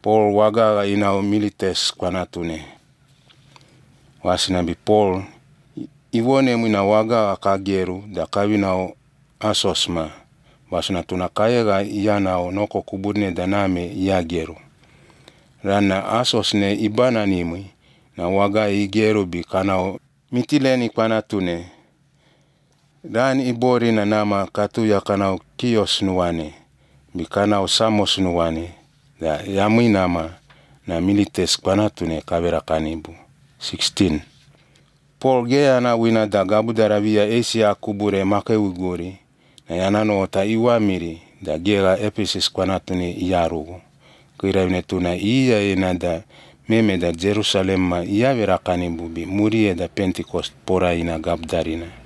Paul waga inao milites kwanatune. Wasina bi Paul iwone mwina waga akageru da kawinao Asosma. Wasina tunakayega yanao noko kubudne daname yageru. Rana Asosne ibana nimwi na waga igeru bi kanao mitileni kwanatune. Dan ibori na nama katu ya kanao Kios nuwane. Bi kanao Samos nuwane. Da yamui nama na milites kwanatune kawera kanibu. 16. Paul geana wina da gabu daravia Asia kubure make uguri. Na yanano ota iwamiri da gera Ephesus kwanatune iyarugu. Kuiravine tuna iya ina da meme da Jerusalem ma iyavera kanibu bi murie da Pentecost pora ina gabdarina.